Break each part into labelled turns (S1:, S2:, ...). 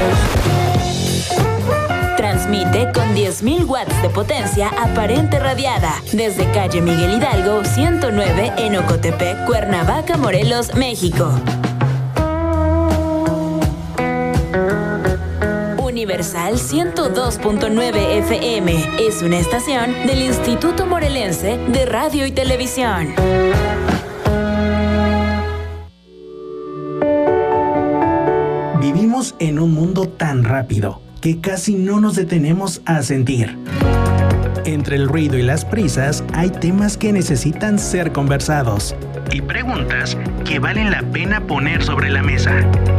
S1: Transmite con 10.000 watts de potencia aparente radiada desde calle Miguel Hidalgo 109 en Ocotepec, Cuernavaca, Morelos, México. Universal 102.9 FM es una estación del Instituto Morelense de Radio y Televisión.
S2: Vivimos en un mundo tan rápido que casi no nos detenemos a sentir. Entre el ruido y las prisas hay temas que necesitan ser conversados y preguntas que valen la pena poner sobre la mesa.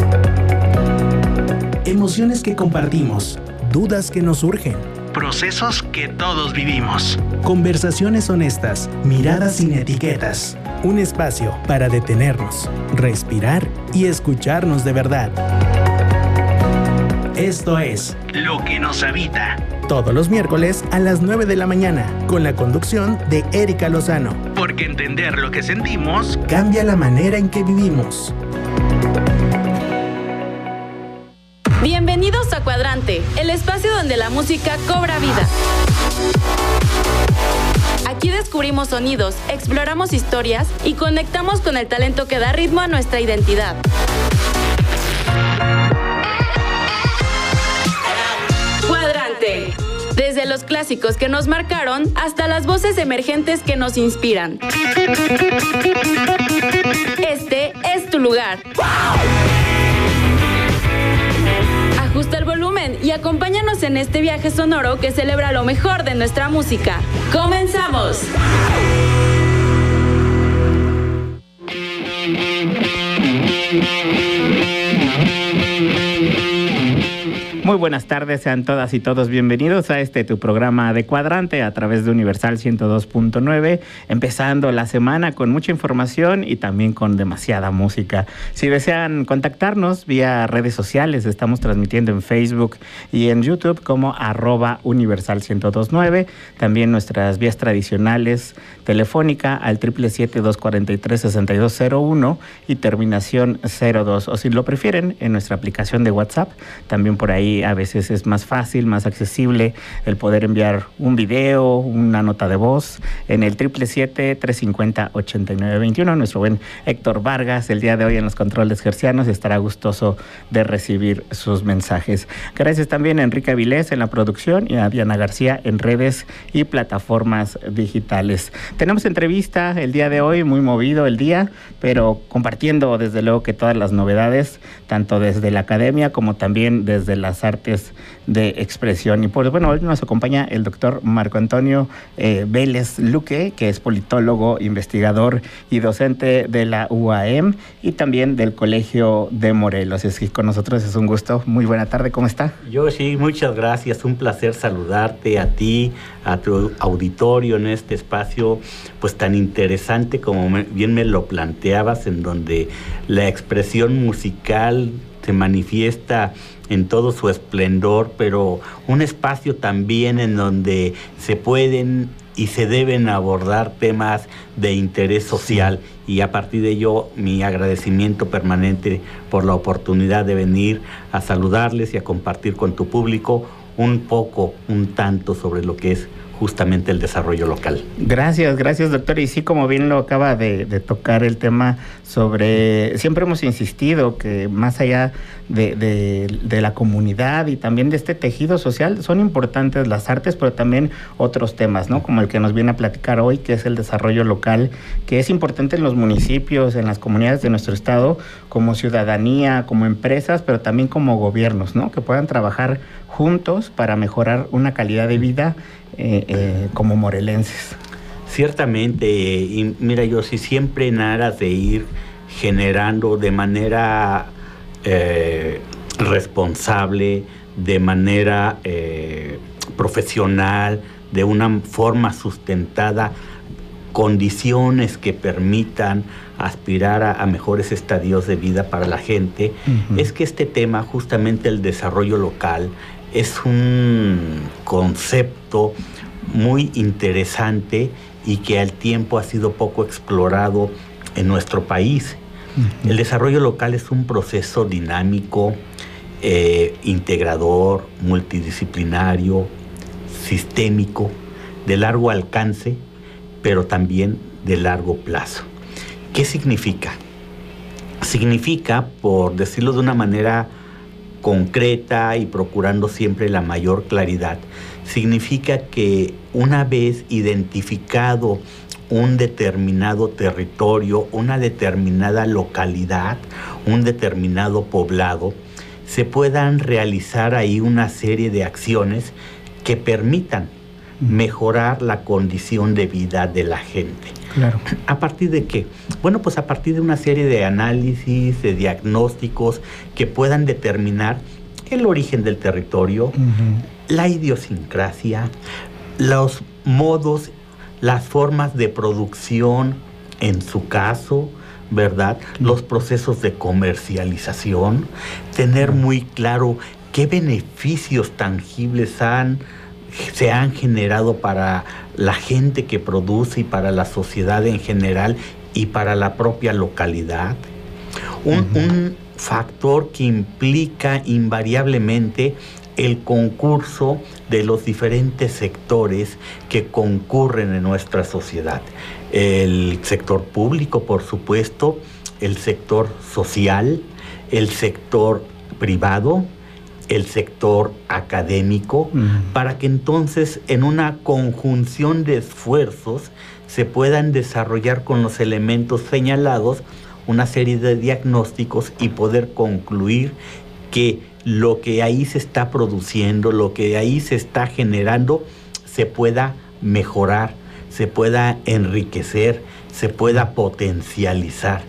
S2: Emociones que compartimos, dudas que nos surgen, procesos que todos vivimos. Conversaciones honestas, miradas sin etiquetas. Un espacio para detenernos, respirar y escucharnos de verdad. Esto es Lo que nos habita. Todos los miércoles a las 9 de la mañana, con la conducción de Erika Lozano. Porque entender lo que sentimos cambia la manera en que vivimos.
S3: Bienvenidos a Cuadrante, el espacio donde la música cobra vida. Aquí descubrimos sonidos, exploramos historias y conectamos con el talento que da ritmo a nuestra identidad. Cuadrante. Desde los clásicos que nos marcaron hasta las voces emergentes que nos inspiran. Este es tu lugar. Ajusta el volumen y acompáñanos en este viaje sonoro que celebra lo mejor de nuestra música. ¡Comenzamos!
S4: Muy buenas tardes, sean todas y todos bienvenidos a tu programa de Cuadrante a través de Universal 102.9, empezando la semana con mucha información y también con demasiada música. Si desean contactarnos vía redes sociales, estamos transmitiendo en Facebook y en YouTube como @Universal 102.9, también nuestras vías tradicionales telefónica al 777-243-6201 y terminación 02, o si lo prefieren en nuestra aplicación de WhatsApp, también por ahí a veces es más fácil, más accesible el poder enviar un video, una nota de voz en el 777-350-8921. Nuestro buen Héctor Vargas el día de hoy en los controles hercianos estará gustoso de recibir sus mensajes. Gracias también a Enrique Avilés en la producción y a Diana García en redes y plataformas digitales. Tenemos entrevista el día de hoy, muy movido el día, pero compartiendo desde luego que todas las novedades, tanto desde la academia como también desde las artes de expresión. Y pues bueno, hoy nos acompaña el doctor Marco Antonio Vélez Luque, que es politólogo, investigador y docente de la UAM y también del Colegio de Morelos. Es que con nosotros es un gusto. Muy buena tarde, ¿cómo está?
S5: Yo sí, muchas gracias. Un placer saludarte a ti, a tu auditorio en este espacio pues tan interesante como bien me lo planteabas, en donde la expresión musical se manifiesta en todo su esplendor, pero un espacio también en donde se pueden y se deben abordar temas de interés social, y a partir de ello mi agradecimiento permanente por la oportunidad de venir a saludarles y a compartir con tu público un tanto sobre lo que es justamente el desarrollo local.
S4: Gracias doctor. Y sí, como bien lo acaba de tocar el tema sobre, siempre hemos insistido que más allá de la comunidad y también de este tejido social, son importantes las artes, pero también otros temas, ¿no? Como el que nos viene a platicar hoy, que es el desarrollo local, que es importante en los municipios, en las comunidades de nuestro estado, como ciudadanía, como empresas, pero también como gobiernos, ¿no? Que puedan trabajar juntos para mejorar una calidad de vida como morelenses.
S5: Ciertamente, y mira, yo sí siempre en aras de ir generando de manera responsable, de manera profesional, de una forma sustentada, condiciones que permitan aspirar a mejores estadios de vida para la gente, es que este tema, justamente el desarrollo local, es un concepto muy interesante y que al tiempo ha sido poco explorado en nuestro país. El desarrollo local es un proceso dinámico, integrador, multidisciplinario, sistémico, de largo alcance, pero también de largo plazo. ¿Qué significa? Significa, por decirlo de una manera concreta y procurando siempre la mayor claridad, significa que una vez identificado un determinado territorio, una determinada localidad, un determinado poblado, se puedan realizar ahí una serie de acciones que permitan mejorar la condición de vida de la gente.
S4: Claro.
S5: ¿A partir de qué? Bueno, pues a partir de una serie de análisis, de diagnósticos que puedan determinar el origen del territorio, la idiosincrasia, los modos, las formas de producción, en su caso, ¿verdad? Los procesos de comercialización, tener muy claro qué beneficios tangibles se han generado para la gente que produce y para la sociedad en general y para la propia localidad. Un factor que implica invariablemente el concurso de los diferentes sectores que concurren en nuestra sociedad. El sector público, por supuesto, el sector social, el sector privado, el sector académico, para que entonces en una conjunción de esfuerzos se puedan desarrollar con los elementos señalados una serie de diagnósticos y poder concluir que lo que ahí se está produciendo, lo que ahí se está generando, se pueda mejorar, se pueda enriquecer, se pueda potencializar.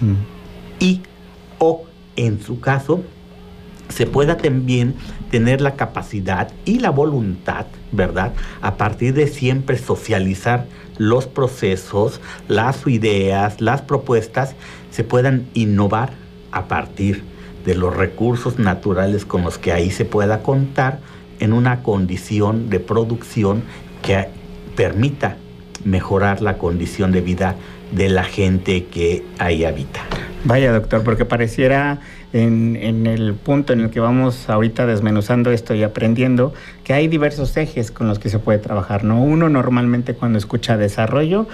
S5: Y, o en su caso, se pueda también tener la capacidad y la voluntad, ¿verdad?, a partir de siempre socializar los procesos, las ideas, las propuestas, se puedan innovar a partir de los recursos naturales con los que ahí se pueda contar en una condición de producción que permita mejorar la condición de vida de la gente que ahí habita.
S4: Vaya, doctor, porque pareciera en el punto en el que vamos ahorita desmenuzando esto y aprendiendo que hay diversos ejes con los que se puede trabajar, ¿no? Uno normalmente cuando escucha desarrollo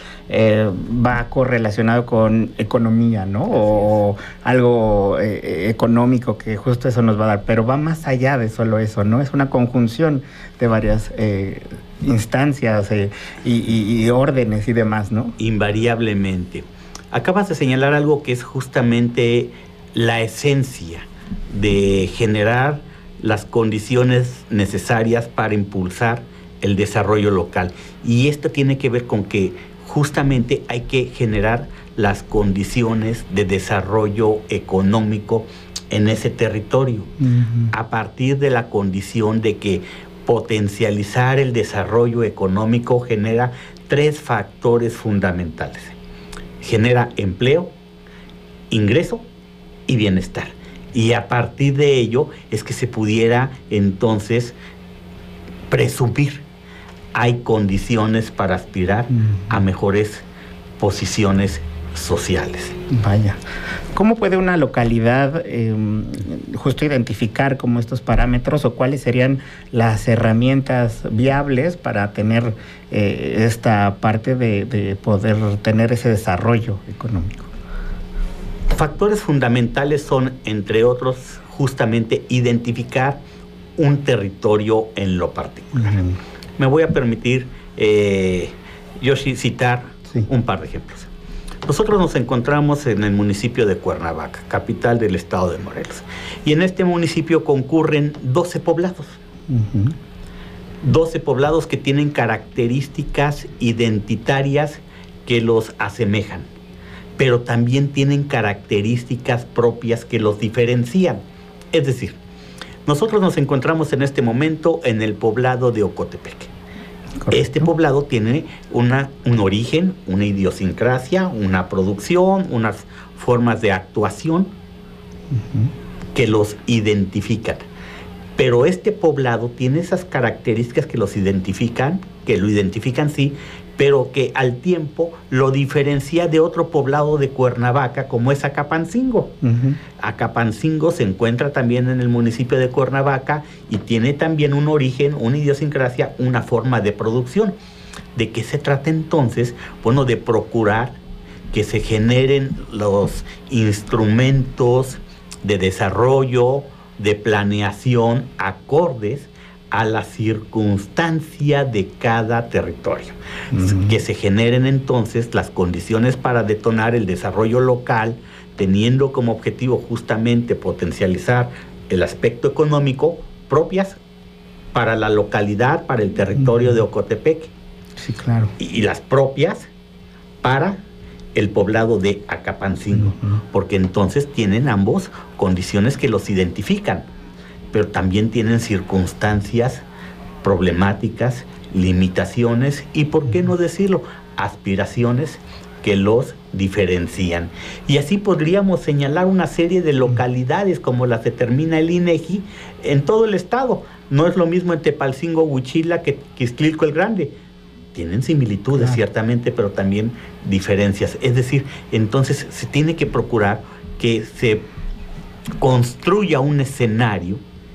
S4: va correlacionado con economía, ¿no? O algo económico, que justo eso nos va a dar, pero va más allá de solo eso, ¿no? Es una conjunción de varias instancias y órdenes y demás, ¿no?
S5: Invariablemente. Acabas de señalar algo que es justamente la esencia de generar las condiciones necesarias para impulsar el desarrollo local. Y esto tiene que ver con que justamente hay que generar las condiciones de desarrollo económico en ese territorio, a partir de la condición de que potencializar el desarrollo económico genera 3 factores fundamentales. Genera empleo, ingreso y bienestar. Y a partir de ello es que se pudiera entonces presumir hay condiciones para aspirar a mejores posiciones sociales.
S4: Vaya. ¿Cómo puede una localidad justo identificar como estos parámetros o cuáles serían las herramientas viables para tener esta parte de poder tener ese desarrollo económico?
S5: Factores fundamentales son, entre otros, justamente identificar un territorio en lo particular. Me voy a permitir, Yoshi, citar un par de ejemplos. Nosotros nos encontramos en el municipio de Cuernavaca, capital del estado de Morelos. Y en este municipio concurren 12 poblados. 12 poblados que tienen características identitarias que los asemejan, pero también tienen características propias que los diferencian. Es decir, nosotros nos encontramos en este momento en el poblado de Ocotepec. Correcto. Este poblado tiene un origen, una idiosincrasia, una producción, unas formas de actuación que los identifican. Pero este poblado tiene esas características que los identifican, que lo identifican, sí, pero que al tiempo lo diferencia de otro poblado de Cuernavaca, como es Acapancingo. Acapancingo se encuentra también en el municipio de Cuernavaca y tiene también un origen, una idiosincrasia, una forma de producción. ¿De qué se trata entonces? Bueno, de procurar que se generen los instrumentos de desarrollo, de planeación acordes a la circunstancia de cada territorio. Que se generen entonces las condiciones para detonar el desarrollo local, teniendo como objetivo justamente potencializar el aspecto económico propias para la localidad, para el territorio de Ocotepec.
S4: Sí, claro.
S5: Y las propias para el poblado de Acapancingo, porque entonces tienen ambos condiciones que los identifican, pero también tienen circunstancias problemáticas, limitaciones y, ¿por qué no decirlo?, aspiraciones que los diferencian. Y así podríamos señalar una serie de localidades como las determina el INEGI en todo el estado. No es lo mismo en Tepalcingo, Huichila que Ixtlilco el Grande. Tienen similitudes, claro, ciertamente, pero también diferencias. Es decir, entonces se tiene que procurar que se construya un escenario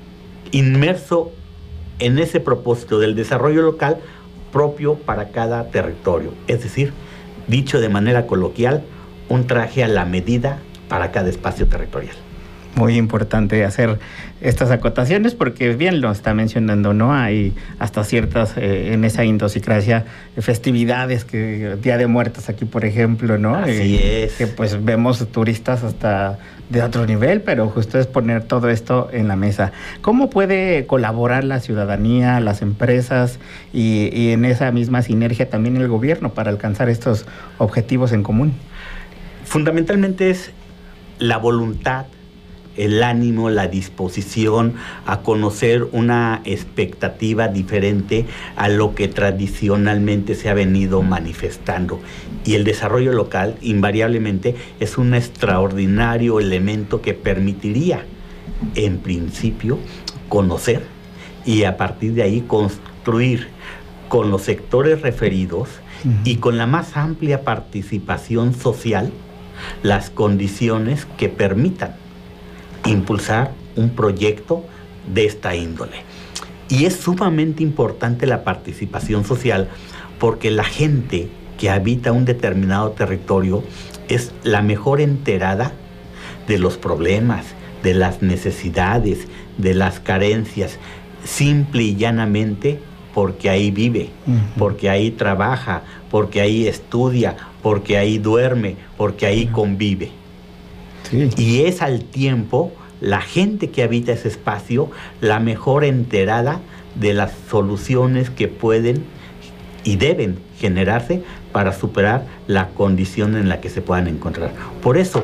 S5: inmerso en ese propósito del desarrollo local propio para cada territorio. Es decir, dicho de manera coloquial, un traje a la medida para cada espacio territorial.
S4: Muy importante hacer estas acotaciones porque bien lo está mencionando, ¿no? Hay hasta ciertas, en esa idiosincrasia, festividades, que Día de Muertos aquí, por ejemplo, ¿no?
S5: Así es.
S4: Que pues vemos turistas hasta de otro nivel, pero justo es poner todo esto en la mesa. ¿Cómo puede colaborar la ciudadanía, las empresas y en esa misma sinergia también el gobierno para alcanzar estos objetivos en común?
S5: Fundamentalmente es la voluntad, el ánimo, la disposición a conocer una expectativa diferente a lo que tradicionalmente se ha venido manifestando. Y el desarrollo local, invariablemente, es un extraordinario elemento que permitiría, en principio, conocer y a partir de ahí construir con los sectores referidos y con la más amplia participación social las condiciones que permitan impulsar un proyecto de esta índole. Y es sumamente importante la participación social porque la gente que habita un determinado territorio es la mejor enterada de los problemas, de las necesidades, de las carencias, simple y llanamente porque ahí vive, porque ahí trabaja, porque ahí estudia, porque ahí duerme, porque ahí convive. Sí. Y es al tiempo la gente que habita ese espacio la mejor enterada de las soluciones que pueden y deben generarse para superar la condición en la que se puedan encontrar. Por eso,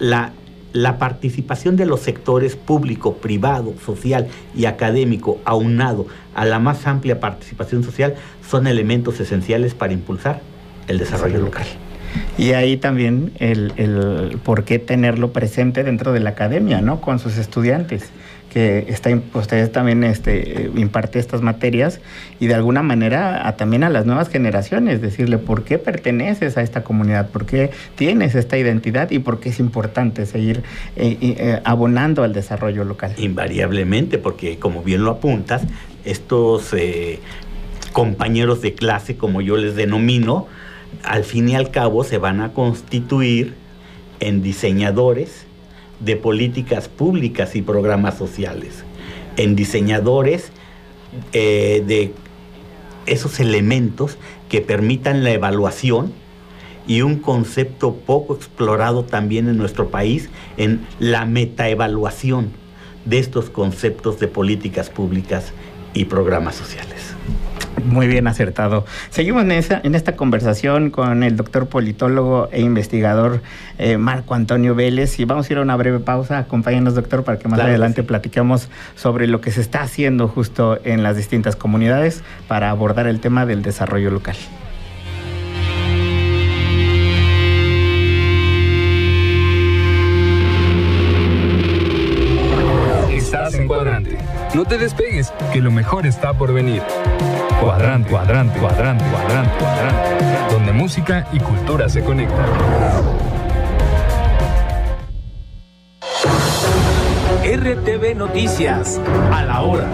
S5: la participación de los sectores público, privado, social y académico, aunado a la más amplia participación social, son elementos esenciales para impulsar el desarrollo local.
S4: Y ahí también el por qué tenerlo presente dentro de la academia, ¿no? Con sus estudiantes, que ustedes también imparte estas materias y de alguna manera también a las nuevas generaciones, decirle por qué perteneces a esta comunidad, por qué tienes esta identidad y por qué es importante seguir abonando al desarrollo local.
S5: Invariablemente, porque como bien lo apuntas, estos compañeros de clase, como yo les denomino, al fin y al cabo se van a constituir en diseñadores de políticas públicas y programas sociales, en diseñadores de esos elementos que permitan la evaluación y un concepto poco explorado también en nuestro país, en la metaevaluación de estos conceptos de políticas públicas y programas sociales.
S4: Muy bien acertado. Seguimos en esta conversación con el doctor politólogo e investigador Marco Antonio Vélez y vamos a ir a una breve pausa. Acompáñanos, doctor, para que más adelante platiquemos sobre lo que se está haciendo justo en las distintas comunidades para abordar el tema del desarrollo local.
S6: Estás en Cuadrante. No te despegues, que lo mejor está por venir. Cuadrante, Cuadrante, Cuadrante, Cuadrante, Cuadrante, donde música y cultura se conectan.
S7: RTV Noticias, a la hora.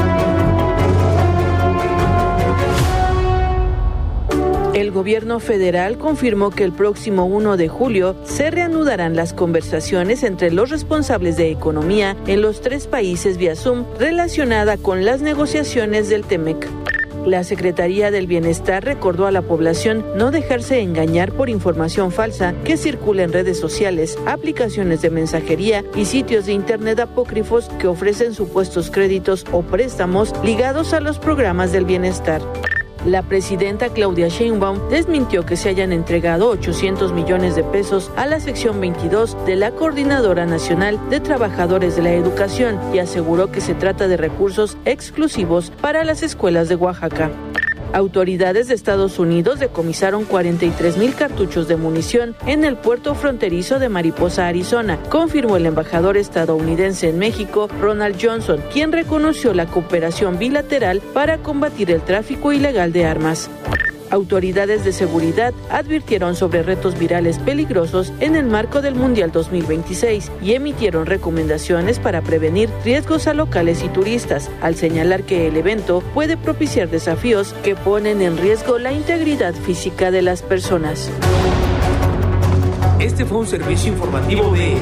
S8: El gobierno federal confirmó que el próximo 1 de julio se reanudarán las conversaciones entre los responsables de economía en los 3 países vía Zoom relacionada con las negociaciones del TEMEC. La Secretaría del Bienestar recordó a la población no dejarse engañar por información falsa que circula en redes sociales, aplicaciones de mensajería y sitios de internet apócrifos que ofrecen supuestos créditos o préstamos ligados a los programas del bienestar. La presidenta Claudia Sheinbaum desmintió que se hayan entregado 800 millones de pesos a la sección 22 de la Coordinadora Nacional de Trabajadores de la Educación y aseguró que se trata de recursos exclusivos para las escuelas de Oaxaca. Autoridades de Estados Unidos decomisaron 43,000 cartuchos de munición en el puerto fronterizo de Mariposa, Arizona, confirmó el embajador estadounidense en México, Ronald Johnson, quien reconoció la cooperación bilateral para combatir el tráfico ilegal de armas. Autoridades de seguridad advirtieron sobre retos virales peligrosos en el marco del Mundial 2026 y emitieron recomendaciones para prevenir riesgos a locales y turistas, al señalar que el evento puede propiciar desafíos que ponen en riesgo la integridad física de las personas.
S7: Este fue un servicio informativo de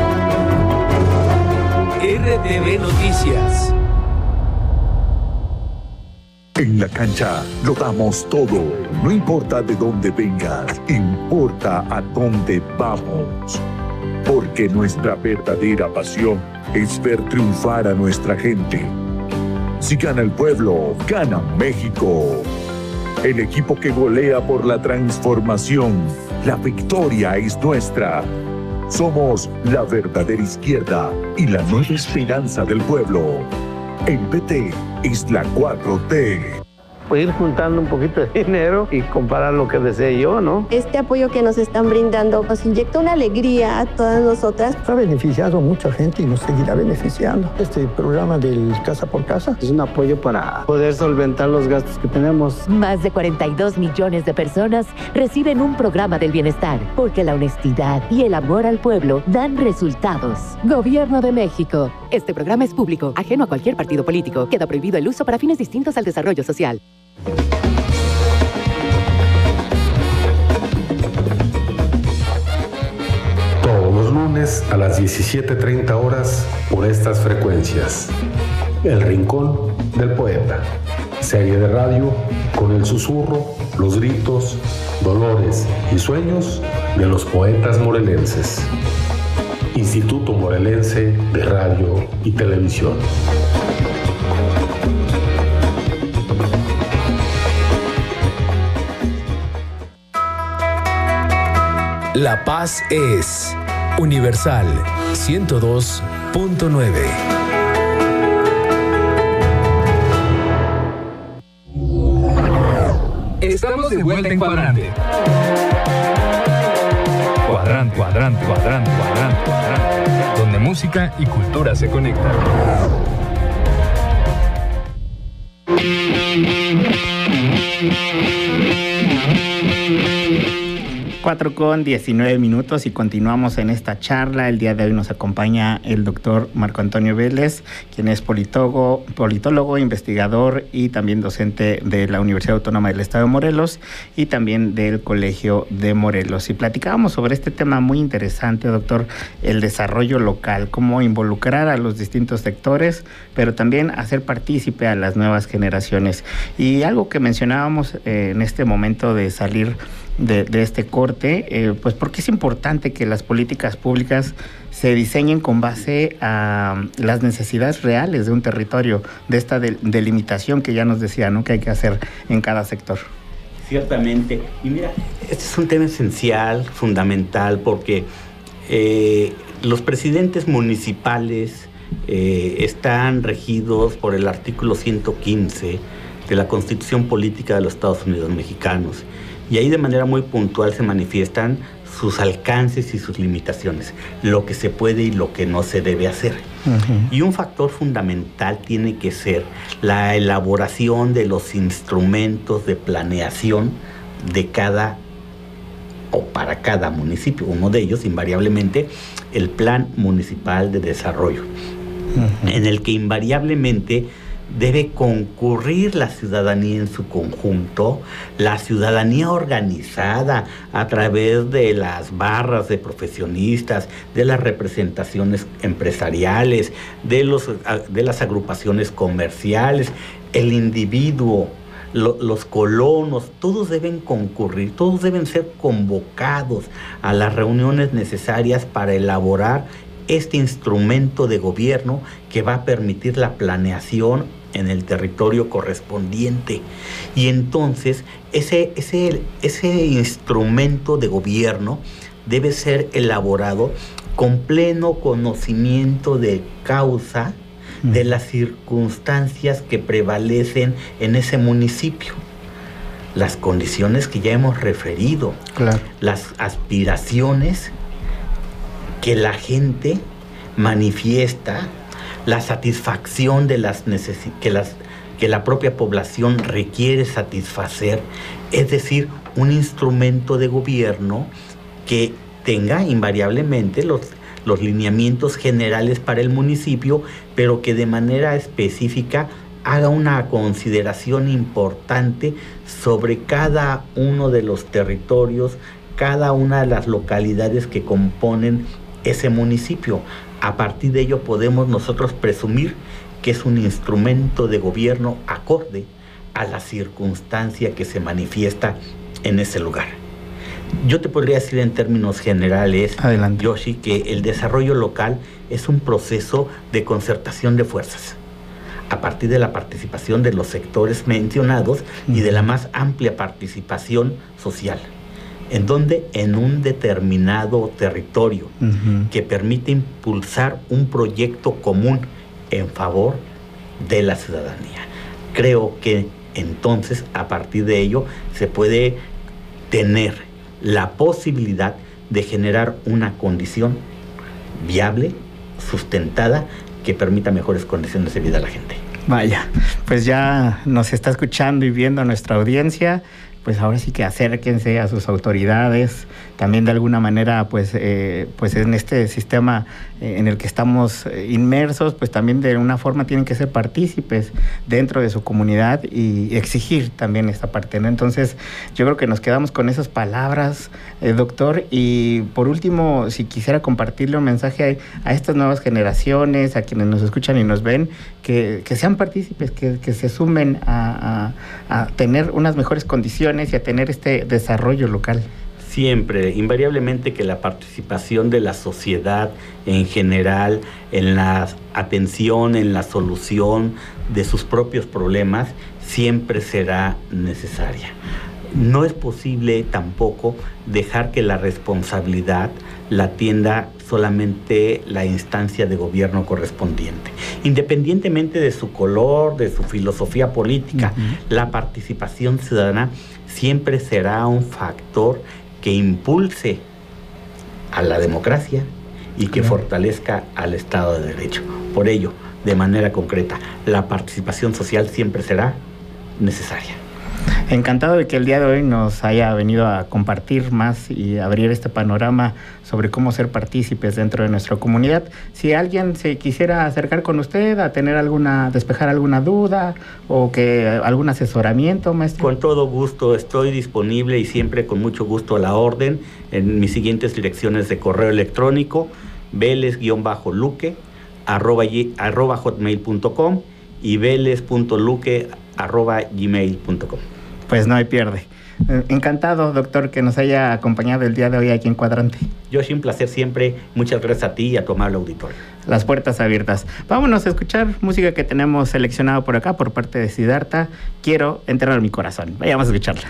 S7: RTV Noticias.
S9: En la cancha lo damos todo, no importa de dónde vengas, importa a dónde vamos. Porque nuestra verdadera pasión es ver triunfar a nuestra gente. Si gana el pueblo, gana México. El equipo que golea por la transformación, la victoria es nuestra. Somos la verdadera izquierda y la nueva esperanza del pueblo. El PT es la 4T.
S10: Pues ir juntando un poquito de dinero y comparar lo que desee yo, ¿no?
S11: Este apoyo que nos están brindando nos inyecta una alegría a todas nosotras.
S12: Ha beneficiado a mucha gente y nos seguirá beneficiando. Este programa del Casa por Casa es un apoyo para poder solventar los gastos que tenemos.
S13: Más de 42 millones de personas reciben un programa del bienestar, porque la honestidad y el amor al pueblo dan resultados. Gobierno de México. Este programa es público, ajeno a cualquier partido político. Queda prohibido el uso para fines distintos al desarrollo social.
S14: Todos los lunes a las 17:30 horas por estas frecuencias. El Rincón del Poeta. Serie de radio con el susurro, los gritos, dolores y sueños de los poetas morelenses. Instituto Morelense de Radio y Televisión.
S7: La paz es Universal 102.9. Estamos de vuelta en Cuadrante. Cuadrante, Cuadrante, Cuadrante, Cuadrante, Cuadrante, donde música y cultura se conectan.
S4: 4:19 y continuamos en esta charla. El día de hoy nos acompaña el doctor Marco Antonio Vélez, quien es politólogo, investigador y también docente de la Universidad Autónoma del Estado de Morelos y también del Colegio de Morelos. Y platicábamos sobre este tema muy interesante, doctor, el desarrollo local, cómo involucrar a los distintos sectores, pero también hacer partícipe a las nuevas generaciones. Y algo que mencionábamos en este momento de salir de este corte, pues porque es importante que las políticas públicas se diseñen con base a las necesidades reales de un territorio, de esta delimitación que ya nos decía, ¿no?, que hay que hacer en cada sector.
S5: Ciertamente. Y mira, este es un tema esencial, fundamental, porque los presidentes municipales están regidos por el artículo 115 de la Constitución Política de los Estados Unidos Mexicanos. Y ahí de manera muy puntual se manifiestan sus alcances y sus limitaciones, lo que se puede y lo que no se debe hacer. Y un factor fundamental tiene que ser la elaboración de los instrumentos de planeación de cada o para cada municipio. Uno de ellos, invariablemente, el Plan Municipal de Desarrollo, en el que invariablemente debe concurrir la ciudadanía en su conjunto, la ciudadanía organizada a través de las barras de profesionistas, de las representaciones empresariales, de las agrupaciones comerciales, el individuo, los colonos, todos deben concurrir, todos deben ser convocados a las reuniones necesarias para elaborar este instrumento de gobierno que va a permitir la planeación en el territorio correspondiente. Y entonces ese instrumento de gobierno debe ser elaborado con pleno conocimiento de causa de las circunstancias que prevalecen en ese municipio, las condiciones que ya hemos referido, claro, las aspiraciones que la gente manifiesta, la satisfacción de las necesidades que la propia población requiere satisfacer, es decir, un instrumento de gobierno que tenga invariablemente los lineamientos generales para el municipio, pero que de manera específica haga una consideración importante sobre cada uno de los territorios, cada una de las localidades que componen ese municipio. A partir de ello podemos nosotros presumir que es un instrumento de gobierno acorde a la circunstancia que se manifiesta en ese lugar. Yo te podría decir en términos generales, adelante, Yoshi, que el desarrollo local es un proceso de concertación de fuerzas a partir de la participación de los sectores mencionados y de la más amplia participación social, en donde en un determinado territorio que permite impulsar un proyecto común en favor de la ciudadanía. Creo que entonces a partir de ello se puede tener la posibilidad de generar una condición viable, sustentada, que permita mejores condiciones de vida a la gente.
S4: Vaya, pues ya nos está escuchando y viendo nuestra audiencia. Pues ahora sí que acérquense a sus autoridades, también de alguna manera pues en este sistema en el que estamos inmersos, pues también de una forma tienen que ser partícipes dentro de su comunidad y exigir también esta parte, ¿no? Entonces yo creo que nos quedamos con esas palabras, doctor, y por último, si quisiera compartirle un mensaje a estas nuevas generaciones, a quienes nos escuchan y nos ven, que sean partícipes, que se sumen a tener unas mejores condiciones y a tener este desarrollo local.
S5: Siempre, invariablemente, que la participación de la sociedad en general en la atención, en la solución de sus propios problemas, siempre será necesaria. No es posible tampoco dejar que la responsabilidad la atienda solamente la instancia de gobierno correspondiente. Independientemente de su color, de su filosofía política, la participación ciudadana siempre será un factor que impulse a la democracia y que fortalezca al Estado de Derecho. Por ello, de manera concreta, la participación social siempre será necesaria.
S4: Encantado de que el día de hoy nos haya venido a compartir más y abrir este panorama sobre cómo ser partícipes dentro de nuestra comunidad. Si alguien se quisiera acercar con usted a tener despejar alguna duda o que algún asesoramiento, maestro.
S5: Con todo gusto, estoy disponible y siempre con mucho gusto a la orden en mis siguientes direcciones de correo electrónico: veles_luque@hotmail.com y veles.luque@gmail.com.
S4: Pues no hay pierde. Encantado, doctor, que nos haya acompañado el día de hoy aquí en Cuadrante.
S5: Yoshi, un placer siempre. Muchas gracias a ti y a tu amable auditorio.
S4: Las puertas abiertas. Vámonos a escuchar música que tenemos seleccionada por acá por parte de Siddhartha. Quiero enterrar mi corazón. Vayamos a escucharla.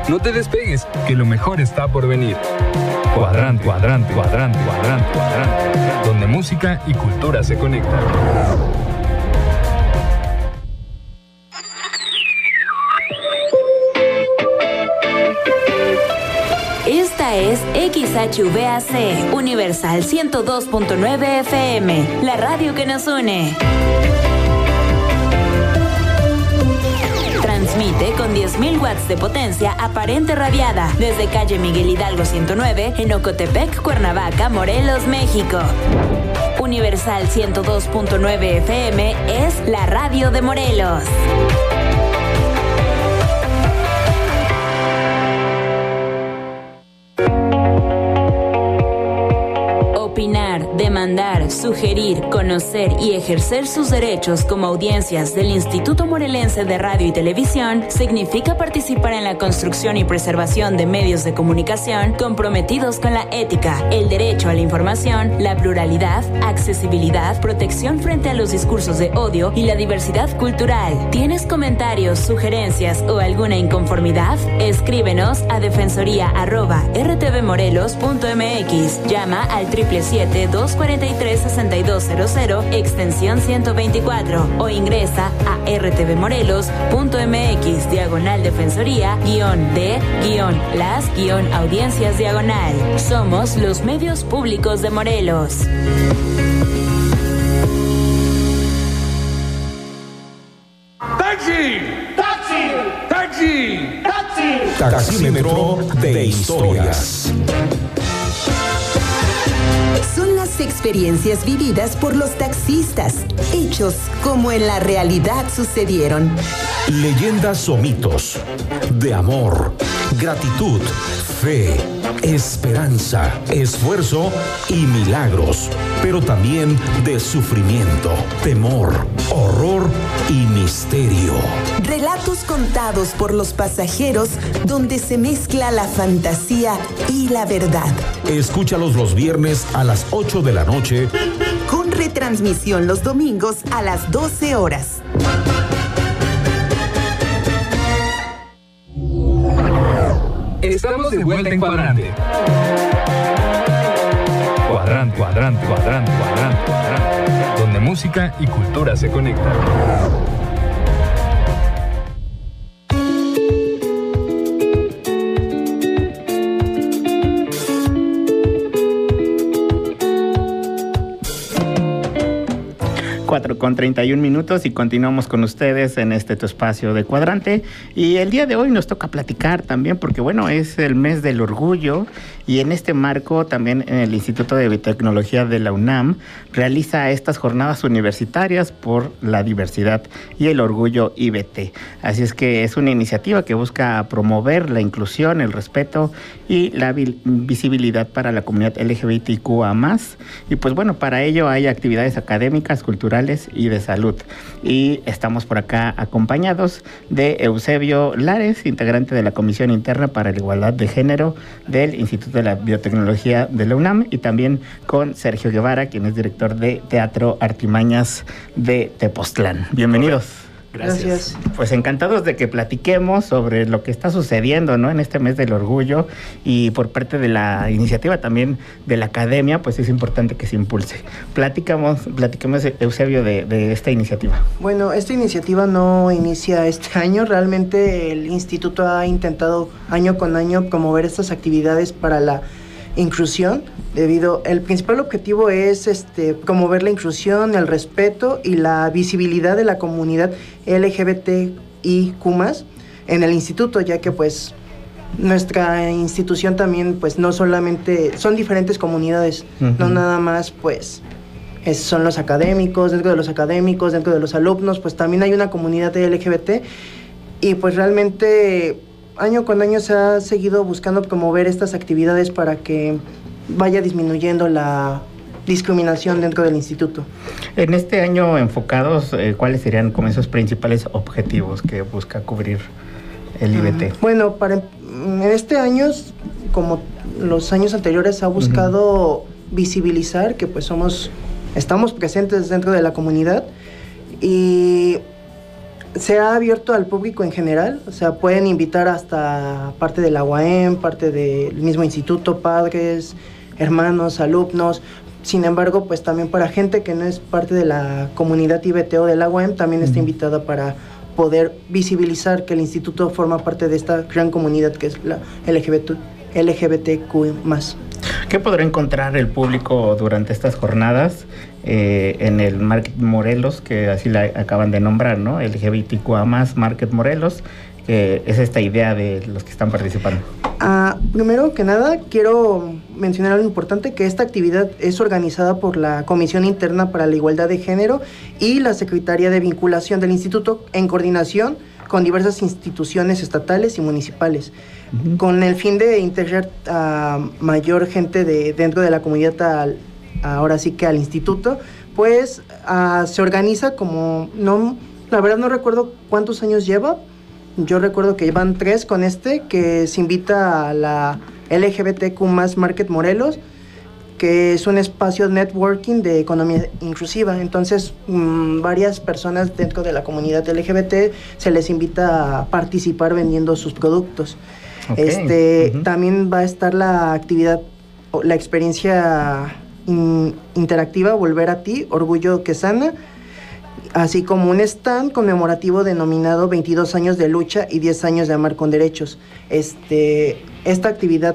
S6: No te despegues, que lo mejor está por venir. Cuadrante, cuadrante, cuadrante, cuadrante, cuadrante, donde música y cultura se conectan.
S1: Esta es XHVAC, Universal 102.9 FM, la radio que nos une. Transmite con 10.000 watts de potencia aparente radiada desde calle Miguel Hidalgo 109 en Ocotepec, Cuernavaca, Morelos, México. Universal 102.9 FM es la radio de Morelos. Opinar, demandar, sugerir, conocer y ejercer sus derechos como audiencias del Instituto Morelense de Radio y Televisión significa participar en la construcción y preservación de medios de comunicación comprometidos con la ética, el derecho a la información, la pluralidad, accesibilidad, protección frente a los discursos de odio y la diversidad cultural. ¿Tienes comentarios, sugerencias o alguna inconformidad? Escríbenos a defensoría@rtvmorelos.mx. Llama al 777-243-6200, extensión 124, o ingresa a rtvmorelos.mx/de-las-audiencias-. Somos los medios públicos de Morelos.
S15: ¡Taxi! ¡Taxi! ¡Taxi! ¡Taxi!
S16: Taxímetro de historias.
S17: Son las experiencias vividas por los taxistas, hechos como en la realidad sucedieron.
S16: Leyendas o mitos de amor, gratitud, fe, esperanza, esfuerzo y milagros, pero también de sufrimiento, temor, horror y misterio.
S17: Relatos contados por los pasajeros donde se mezcla la fantasía y la verdad.
S16: Escúchalos los viernes a las 8 de la noche.
S17: Con retransmisión los domingos a las 12 horas.
S6: Estamos de vuelta en Cuadrante. Cuadrante, cuadrante, cuadrante, cuadrante, cuadrante, donde música y cultura se conectan.
S4: 4:31 y continuamos con ustedes en tu espacio de Cuadrante. Y el día de hoy nos toca platicar también porque, bueno, es el mes del orgullo y en este marco también en el Instituto de Biotecnología de la UNAM realiza estas jornadas universitarias por la diversidad y el orgullo IBT. Así es que es una iniciativa que busca promover la inclusión, el respeto y la visibilidad para la comunidad LGBTQA+. Y pues bueno, para ello hay actividades académicas, culturales y de salud. Y estamos por acá acompañados de Eusebio Lares, integrante de la Comisión Interna para la Igualdad de Género del Instituto de la Biotecnología de la UNAM, y también con Sergio Guevara, quien es director de Teatro Artimañas de Tepoztlán. Bienvenidos.
S18: Gracias.
S4: Pues encantados de que platiquemos sobre lo que está sucediendo, ¿no?, en este mes del orgullo, y por parte de la iniciativa también de la academia, pues es importante que se impulse. Platicamos Eusebio, de esta iniciativa.
S18: Bueno, esta iniciativa no inicia este año. Realmente el instituto ha intentado año con año promover estas actividades para la inclusión, el principal objetivo es promover la inclusión, el respeto y la visibilidad de la comunidad LGBTIQ+ en el instituto, ya que pues nuestra institución también pues no solamente son diferentes comunidades, no nada más pues son los académicos, dentro de los alumnos pues también hay una comunidad de LGBT, y pues realmente año con año se ha seguido buscando promover estas actividades para que vaya disminuyendo la discriminación dentro del instituto.
S4: En este año enfocados, ¿cuáles serían como esos principales objetivos que busca cubrir el IBT?
S18: Bueno, en este año, como los años anteriores, ha buscado visibilizar que pues estamos presentes dentro de la comunidad, y se ha abierto al público en general, o sea, pueden invitar hasta parte de la UAM, parte del mismo instituto, padres, hermanos, alumnos. Sin embargo, pues también para gente que no es parte de la comunidad IBTO de la UAM, también está invitada para poder visibilizar que el instituto forma parte de esta gran comunidad que es la LGBTQ+.
S4: ¿Qué podrá encontrar el público durante estas jornadas en el Market Morelos, que así la acaban de nombrar, ¿no? LGBTQA+, Market Morelos, que es esta idea de los que están participando?
S18: Primero que nada, quiero mencionar algo importante, que esta actividad es organizada por la Comisión Interna para la Igualdad de Género y la Secretaría de Vinculación del Instituto en coordinación con diversas instituciones estatales y municipales, con el fin de integrar a mayor gente dentro de la comunidad, ahora sí que al instituto. Pues se organiza como, la verdad no recuerdo cuántos años lleva. Yo recuerdo que llevan 3 con que se invita a la LGBTQ+ Market Morelos, que es un espacio networking de economía inclusiva. Entonces, varias personas dentro de la comunidad LGBT se les invita a participar vendiendo sus productos. Okay. También va a estar la actividad, la experiencia interactiva Volver a Ti, Orgullo que Sana, así como un stand conmemorativo denominado 22 años de lucha y 10 años de amar con derechos. Esta actividad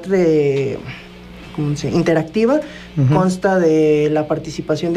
S18: interactiva consta de la participación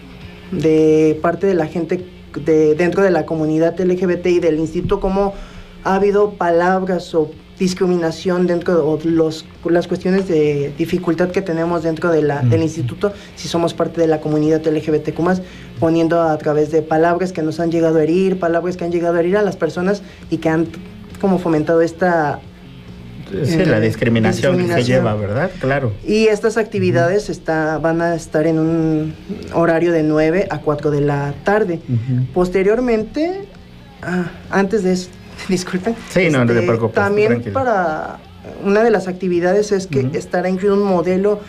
S18: de parte de la gente dentro de la comunidad LGBT y del instituto, como ha habido palabras o discriminación dentro de las cuestiones de dificultad que tenemos dentro de del instituto, si somos parte de la comunidad LGBTQ+, poniendo a través de palabras que nos han llegado a herir, palabras que han llegado a herir a las personas y que han como fomentado esta...
S4: Sí, la discriminación que se lleva, ¿verdad? Claro.
S18: Y estas actividades van a estar en un horario de 9 a 4 de la tarde. Posteriormente, antes de eso, disculpen.
S4: Sí, no te preocupes.
S18: También
S4: tranquilo.
S18: Para una de las actividades es que estará incluido un módulo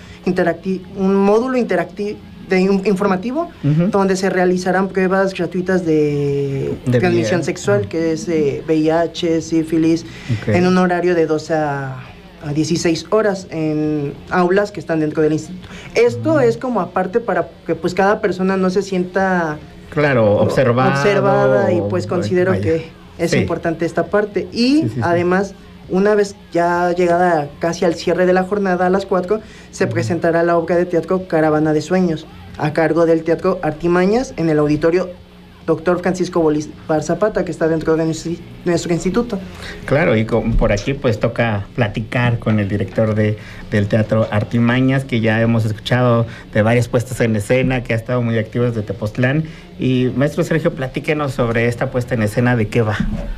S18: interactivo informativo, donde se realizarán pruebas gratuitas de transmisión sexual, que es VIH, sífilis, en un horario de 12 a 16 horas en aulas que están dentro del instituto. Esto es como aparte para que pues cada persona no se sienta observada y pues considero que es importante esta parte. Y además, una vez ya llegada casi al cierre de la jornada, a las 4, se presentará la obra de teatro Caravana de Sueños, a cargo del Teatro Artimañas, en el auditorio Dr. Francisco Bolívar Zapata, que está dentro de nuestro instituto.
S4: Claro, y por aquí pues toca platicar con el director del Teatro Artimañas, que ya hemos escuchado de varias puestas en escena, que ha estado muy activo desde Tepoztlán. Y maestro Sergio, platíquenos sobre esta puesta en escena, ¿de qué va?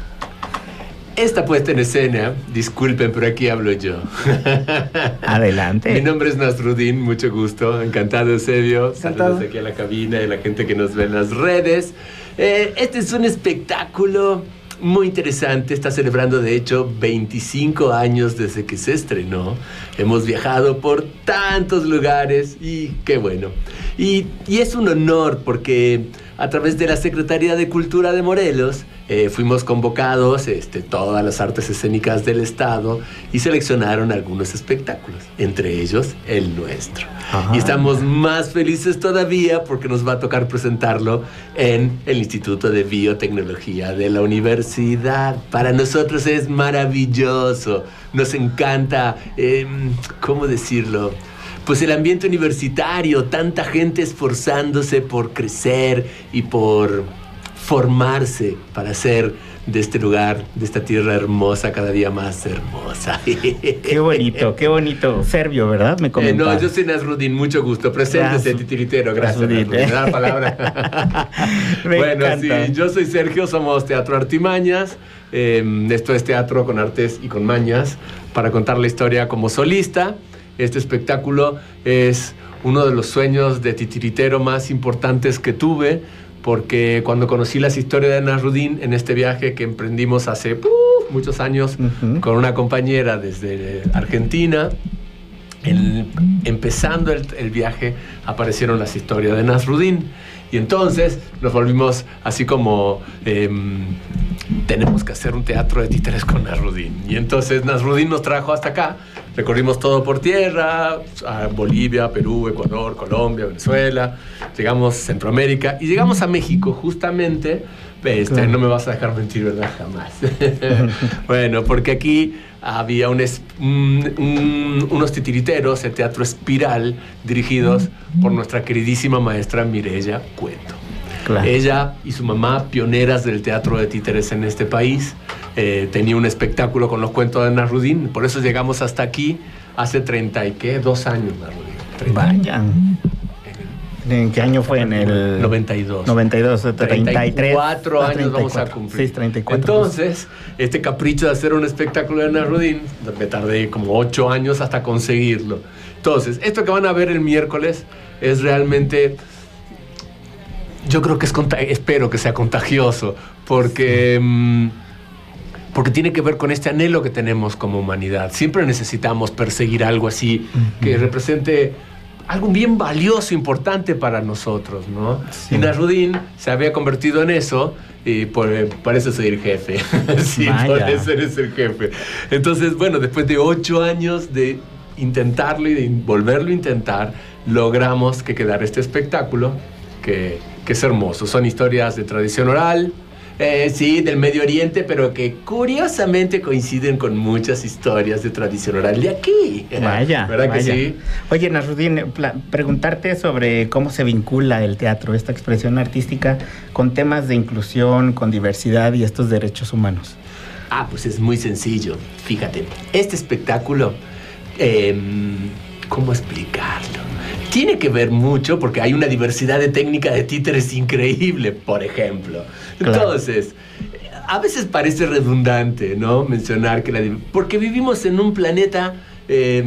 S19: Esta puesta en escena, disculpen, pero aquí hablo yo.
S4: Adelante.
S19: Mi nombre es Nasruddin, mucho gusto. Encantado, Eusebio. Saludos aquí a la cabina y a la gente que nos ve en las redes. Este es un espectáculo muy interesante. Está celebrando, de hecho, 25 años desde que se estrenó. Hemos viajado por tantos lugares y qué bueno. Y es un honor porque a través de la Secretaría de Cultura de Morelos fuimos convocados todas las artes escénicas del estado y seleccionaron algunos espectáculos, entre ellos el nuestro. Ajá. Y estamos más felices todavía porque nos va a tocar presentarlo en el Instituto de Biotecnología de la universidad. Para nosotros es maravilloso, nos encanta, ¿cómo decirlo? Pues el ambiente universitario, tanta gente esforzándose por crecer y por formarse para hacer de este lugar, de esta tierra hermosa, cada día más hermosa.
S4: Qué bonito. Serbio, ¿verdad? Me comentaba.
S19: No, yo soy Nasruddin, mucho gusto. Preséntese, titiritero. Gracias, Nasruddin. Me da la palabra. Bueno, encanta. Sí, yo soy Sergio, somos Teatro Artimañas. Esto es teatro con artes y con mañas para contar la historia como solista. Este espectáculo es uno de los sueños de titiritero más importantes que tuve, porque cuando conocí las historias de Nasruddin en este viaje que emprendimos hace muchos años con una compañera desde Argentina, empezando el viaje, aparecieron las historias de Nasruddin. Y entonces nos volvimos así como, tenemos que hacer un teatro de títeres con Nasruddin. Y entonces Nasruddin nos trajo hasta acá. Recorrimos todo por tierra, a Bolivia, Perú, Ecuador, Colombia, Venezuela. Llegamos a Centroamérica y llegamos a México justamente. Claro. No me vas a dejar mentir, ¿verdad? Jamás. Bueno, porque aquí había unos titiriteros, el Teatro Espiral, dirigidos por nuestra queridísima maestra Mireya Cueto. Claro. Ella y su mamá, pioneras del teatro de títeres en este país, tenía un espectáculo con los cuentos de Nasruddin, por eso llegamos hasta aquí hace 32 años, Nasruddin.
S4: Vaya. ¿En qué año fue? En el
S19: 92.
S4: 92, 33.
S19: 34 años vamos a cumplir.
S4: Sí, 34.
S19: Entonces, este capricho de hacer un espectáculo de Nasruddin, me tardé como 8 años hasta conseguirlo. Entonces, esto que van a ver el miércoles es realmente, yo creo que espero que sea contagioso, porque tiene que ver con este anhelo que tenemos como humanidad. Siempre necesitamos perseguir algo así que represente algo bien valioso, importante para nosotros, ¿no? Sí. Y Nasruddin se había convertido en eso, y por eso soy el jefe. Sí, por eso eres el jefe. Entonces, bueno, después de 8 años de intentarlo y de volverlo a intentar, logramos que quedara este espectáculo, que es hermoso. Son historias de tradición oral, sí, del Medio Oriente, pero que curiosamente coinciden con muchas historias de tradición oral de aquí.
S4: Vaya,
S19: ¿verdad
S4: vaya.
S19: que sí?
S4: Oye, Nasruddin, preguntarte sobre cómo se vincula el teatro, esta expresión artística, con temas de inclusión, con diversidad y estos derechos humanos.
S19: Pues es muy sencillo. Fíjate, este espectáculo, ¿cómo explicarlo? Tiene que ver mucho porque hay una diversidad de técnica de títeres increíble, por ejemplo. Claro. Entonces, a veces parece redundante, ¿no? Mencionar que porque vivimos en un planeta que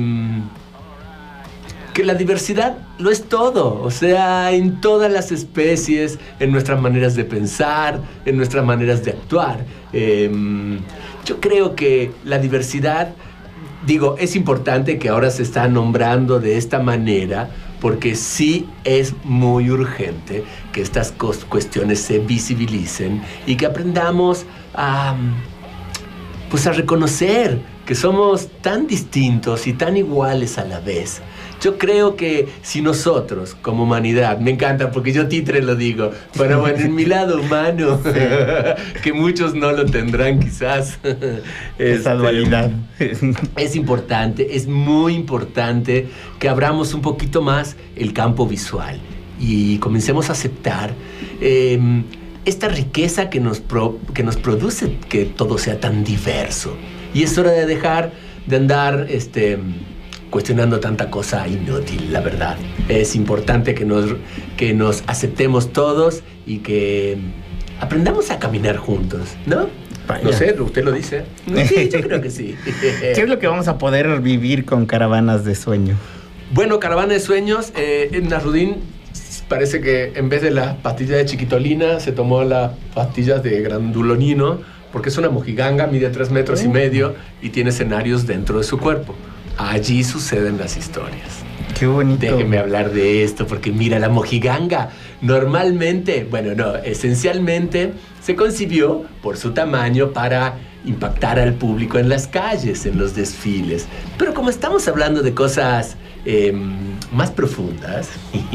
S19: la diversidad lo es todo. O sea, en todas las especies, en nuestras maneras de pensar, en nuestras maneras de actuar. Yo creo que la diversidad, es importante que ahora se está nombrando de esta manera, porque sí es muy urgente que estas cuestiones se visibilicen y que aprendamos a reconocer que somos tan distintos y tan iguales a la vez. Yo creo que si nosotros, como humanidad, me encanta porque yo títere lo digo, pero bueno, en mi lado humano, que muchos no lo tendrán quizás.
S4: Esa dualidad.
S19: Es importante, es muy importante que abramos un poquito más el campo visual y comencemos a aceptar esta riqueza que nos produce que todo sea tan diverso. Y es hora de dejar de andar cuestionando tanta cosa inútil, la verdad. Es importante que nos aceptemos todos y que aprendamos a caminar juntos, ¿no? Vaya. No sé, usted lo dice. Sí, yo creo que sí.
S4: ¿Qué es lo que vamos a poder vivir con Caravanas de Sueño?
S19: Bueno, Caravana de Sueños, en Nasruddin parece que en vez de las pastillas de chiquitolina se tomó las pastillas de grandulonino, porque es una mojiganga, mide 3 metros y medio y tiene escenarios dentro de su cuerpo. Allí suceden las historias.
S4: Qué bonito.
S19: Déjenme hablar de esto, porque mira, la mojiganga normalmente, esencialmente se concibió por su tamaño para impactar al público en las calles, en los desfiles. Pero como estamos hablando de cosas más profundas,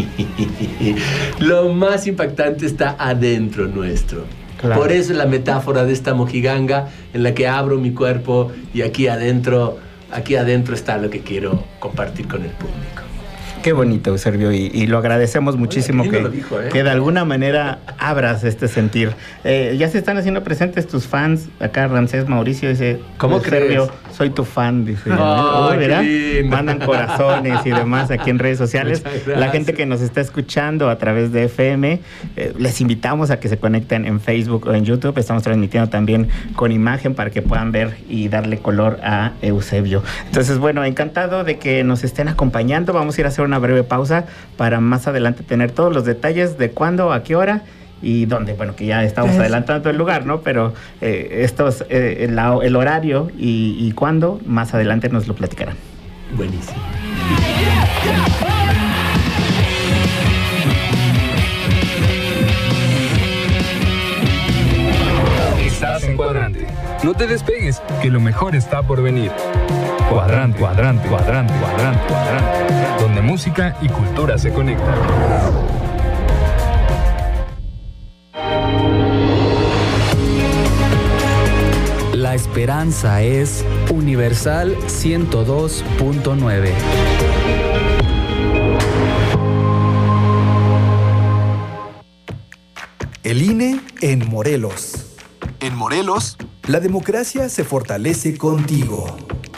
S19: lo más impactante está adentro nuestro. Claro. Por eso es la metáfora de esta mojiganga en la que abro mi cuerpo y aquí adentro está lo que quiero compartir con el público.
S4: Qué bonito, Eusebio, y lo agradecemos muchísimo que de alguna manera abras este sentir. Ya se están haciendo presentes tus fans. Acá Ramsés Mauricio dice,
S19: ¿cómo crees?
S4: Soy tu fan, dice.
S19: ¿Verdad?
S4: Mandan corazones y demás aquí en redes sociales. La gente que nos está escuchando a través de FM, les invitamos a que se conecten en Facebook o en YouTube. Estamos transmitiendo también con imagen para que puedan ver y darle color a Eusebio. Entonces, bueno, encantado de que nos estén acompañando. Vamos a ir a hacer una breve pausa para más adelante tener todos los detalles de cuándo, a qué hora y dónde. Bueno, que ya estamos adelantando el lugar, ¿no? Pero el horario y cuándo, más adelante nos lo platicarán.
S19: Buenísimo.
S6: te despegues, que lo mejor está por venir. Cuadrante, cuadrante, cuadrante, cuadrante, cuadrante, donde música y cultura se conectan.
S20: La esperanza es Universal 102.9.
S21: El INE en Morelos. En Morelos, la democracia se fortalece contigo.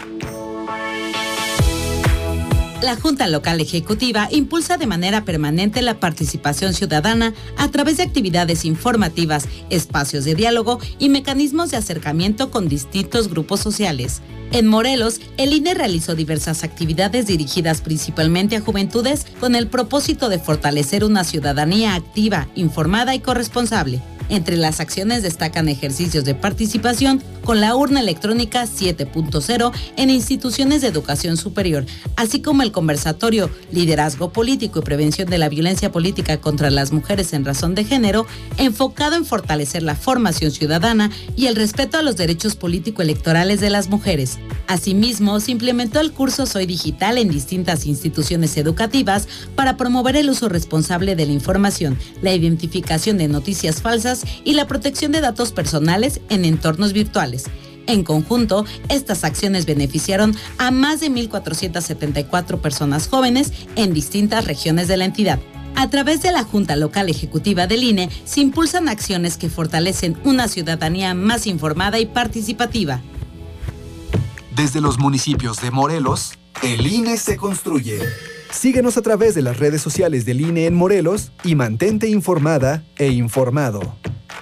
S22: La Junta Local Ejecutiva impulsa de manera permanente la participación ciudadana a través de actividades informativas, espacios de diálogo y mecanismos de acercamiento con distintos grupos sociales. En Morelos, el INE realizó diversas actividades dirigidas principalmente a juventudes con el propósito de fortalecer una ciudadanía activa, informada y corresponsable. Entre las acciones destacan ejercicios de participación con la urna electrónica 7.0 en instituciones de educación superior, así como el conversatorio Liderazgo Político y Prevención de la Violencia Política contra las Mujeres en Razón de Género, enfocado en fortalecer la formación ciudadana y el respeto a los derechos político-electorales de las mujeres. Asimismo, se implementó el curso Soy Digital en distintas instituciones educativas para promover el uso responsable de la información, la identificación de noticias falsas y la protección de datos personales en entornos virtuales. En conjunto, estas acciones beneficiaron a más de 1,474 personas jóvenes en distintas regiones de la entidad. A través de la Junta Local Ejecutiva del INE se impulsan acciones que fortalecen una ciudadanía más informada y participativa.
S21: Desde los municipios de Morelos, el INE se construye. Síguenos a través de las redes sociales del INE en Morelos y mantente informada e informado.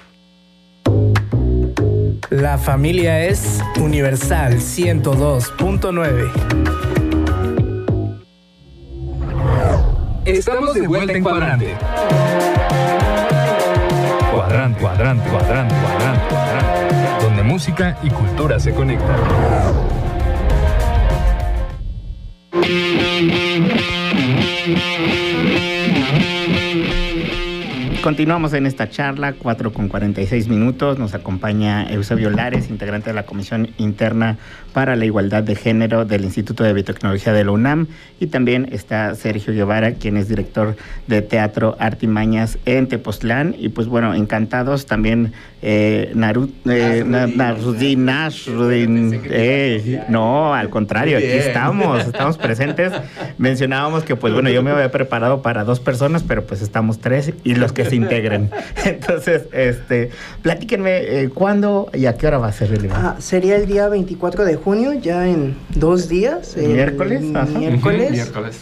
S2: La familia es Universal 102.9.
S6: Estamos de vuelta en Cuadrante. Cuadrante, cuadrante, cuadrante, cuadrante, cuadrante, donde música y cultura se conectan.
S4: Continuamos en esta charla, 4:46. Nos acompaña Eusebio Lares, integrante de la Comisión Interna para la Igualdad de Género del Instituto de Biotecnología de la UNAM. Y también está Sergio Guevara, quien es director de Teatro Artimañas en Tepoztlán. Y pues bueno, encantados también Nasruddin. No, al contrario, aquí estamos presentes. Mencionábamos que pues bueno, yo me había preparado para 2 personas, pero pues estamos 3 y los que se integren. Entonces, platíquenme cuándo y a qué hora va a ser el evento.
S18: Sería el día 24 de junio, ya en 2 días.
S4: Miércoles.
S18: Miércoles.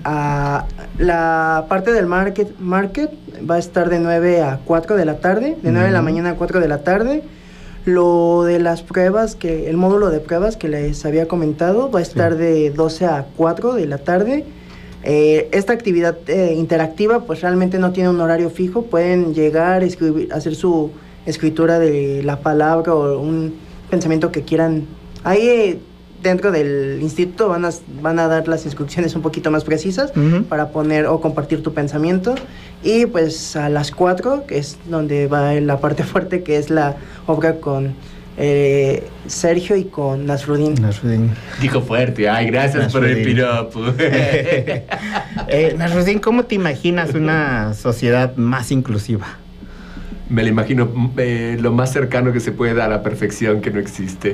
S18: La parte del market va a estar de 9 a 4 de la tarde, de 9 de la mañana a 4 de la tarde. Lo de las pruebas, el módulo de pruebas que les había comentado, va a estar de 12 a 4 de la tarde. Esta actividad interactiva pues realmente no tiene un horario fijo, pueden llegar, escribir, hacer su escritura de la palabra o un pensamiento que quieran. Ahí dentro del instituto van a dar las instrucciones un poquito más precisas para poner o compartir tu pensamiento. Y pues a las 4, que es donde va la parte fuerte, que es la obra con Sergio y con Nasruddin.
S19: Dijo fuerte, ay, gracias por el piropo.
S4: Nasruddin, ¿cómo te imaginas una sociedad más inclusiva?
S19: Me lo imagino lo más cercano que se puede a la perfección que no existe.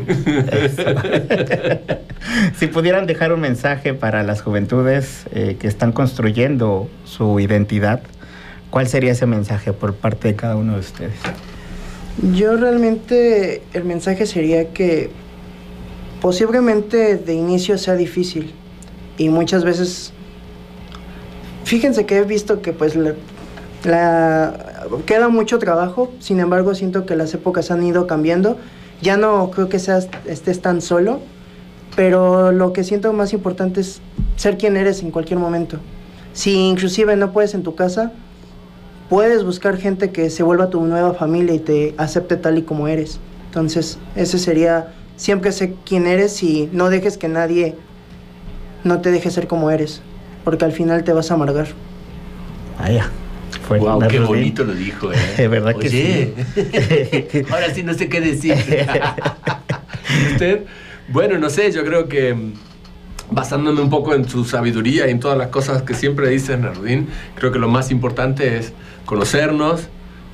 S4: Si pudieran dejar un mensaje para las juventudes que están construyendo su identidad, ¿cuál sería ese mensaje por parte de cada uno de ustedes?
S18: Yo realmente el mensaje sería que posiblemente de inicio sea difícil y muchas veces, fíjense que he visto que pues queda mucho trabajo, sin embargo siento que las épocas han ido cambiando, ya no creo que estés tan solo, pero lo que siento más importante es ser quien eres en cualquier momento. Si inclusive no puedes en tu casa, puedes buscar gente que se vuelva tu nueva familia y te acepte tal y como eres. Entonces, ese sería, siempre sé quién eres y no dejes que nadie no te deje ser como eres, porque al final te vas a amargar.
S4: Vaya.
S19: Wow, qué bonito lo dijo,
S4: ¿Verdad?
S19: Oye,
S4: que sí?
S19: Ahora sí no sé qué decir. ¿Usted? Bueno, no sé, yo creo que basándome un poco en su sabiduría y en todas las cosas que siempre dice Nardín, creo que lo más importante es conocernos,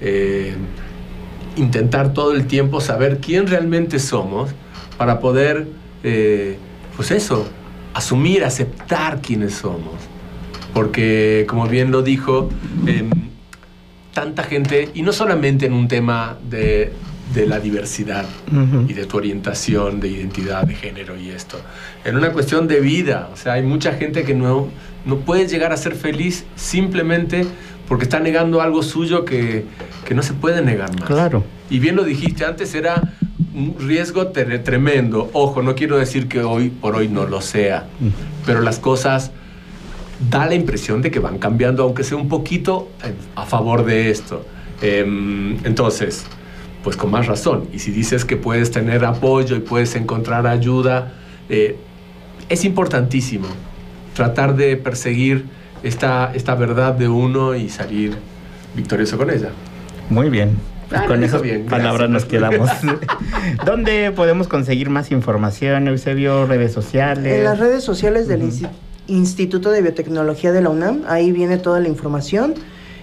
S19: intentar todo el tiempo saber quién realmente somos para poder, pues eso, asumir, aceptar quiénes somos. Porque, como bien lo dijo, tanta gente, y no solamente en un tema de la diversidad y de tu orientación, de identidad, de género y esto, en una cuestión de vida. O sea, hay mucha gente que no puede llegar a ser feliz simplemente porque está negando algo suyo que no se puede negar más.
S4: Claro.
S19: Y bien lo dijiste, antes era un riesgo tremendo. Ojo, no quiero decir que hoy por hoy no lo sea, pero las cosas da la impresión de que van cambiando, aunque sea un poquito a favor de esto. Entonces, pues con más razón. Y si dices que puedes tener apoyo y puedes encontrar ayuda, es importantísimo tratar de perseguir esta verdad de uno y salir victorioso con ella.
S4: Muy bien. Con esas palabras nos quedamos. ¿Dónde podemos conseguir más información, Eusebio? ¿Redes sociales?
S18: En las redes sociales del Instituto de Biotecnología de la UNAM. Ahí viene toda la información.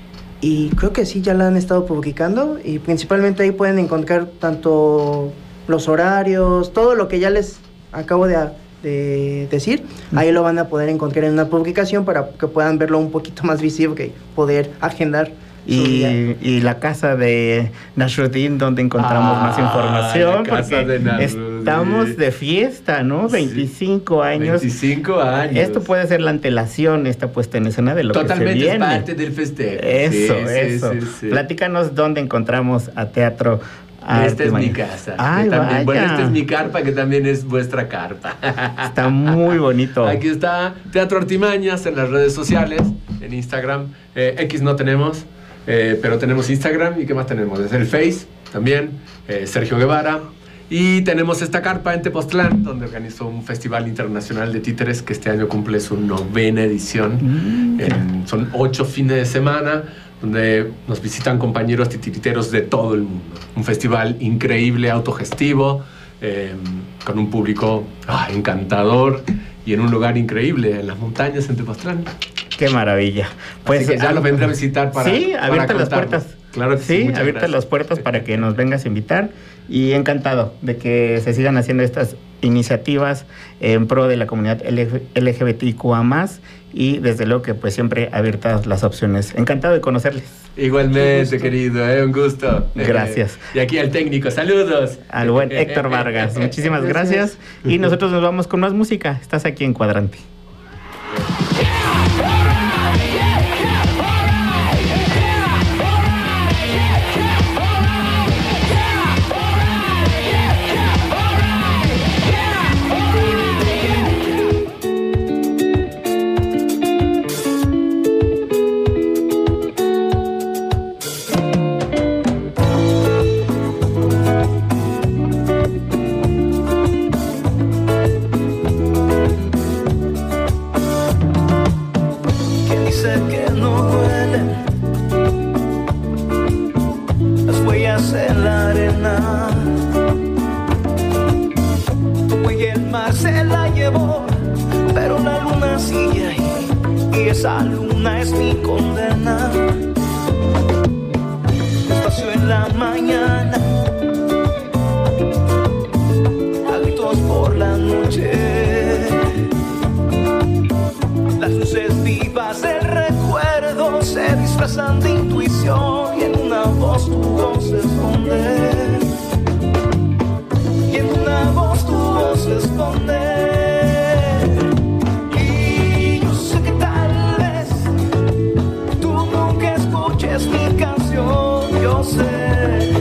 S18: Y creo que sí, ya la han estado publicando. Y principalmente ahí pueden encontrar tanto los horarios, todo lo que ya les acabo de decir. Ahí lo van a poder encontrar en una publicación para que puedan verlo un poquito más visible y poder agendar.
S4: Y la casa de Nasruddin, donde encontramos más información, porque estamos de fiesta, ¿no? 25 años.
S19: 25 años.
S4: Esto puede ser la antelación, esta puesta en escena de lo que se viene.
S19: Totalmente, es parte del festejo.
S4: Eso. Sí. Platícanos dónde encontramos a Teatro
S19: Esta es mi casa. Bueno, esta es mi carpa, que también es vuestra carpa.
S4: Está muy bonito.
S19: Aquí está Teatro Artimañas en las redes sociales, en Instagram. X no tenemos, pero tenemos Instagram. ¿Y qué más tenemos? Es el Face también, Sergio Guevara. Y tenemos esta carpa en Tepoztlán, donde organizó un festival internacional de títeres que este año cumple su 9ª edición. Son 8 fines de semana, donde nos visitan compañeros titiriteros de todo el mundo. Un festival increíble, autogestivo, con un público encantador y en un lugar increíble, en las montañas, en Tepoztlán.
S4: ¡Qué maravilla!
S19: Pues así que ya lo vendré a visitar para
S4: sí, abiertas las puertas.
S19: Claro que sí,
S4: abiertas las puertas para que nos vengas a invitar. Y encantado de que se sigan haciendo estas iniciativas en pro de la comunidad LGBTIQA+, y desde luego que pues siempre abiertas las opciones. Encantado de conocerles.
S19: Igualmente, querido, un gusto.
S4: Gracias.
S19: Y aquí al técnico, saludos.
S4: Al buen Héctor Vargas, muchísimas gracias. Y nosotros nos vamos con más música. Estás aquí en Cuadrante.
S3: En la arena, y el mar se la llevó, pero la luna sigue ahí, y esa luna es mi condena. Despacio en la mañana, a gritos por la noche, las luces vivas del recuerdo se disfrazan de intuición, y en una voz tu voz se esconde, y en una voz tu voz se esconde. Y yo sé que tal vez tú nunca escuches mi canción, yo sé.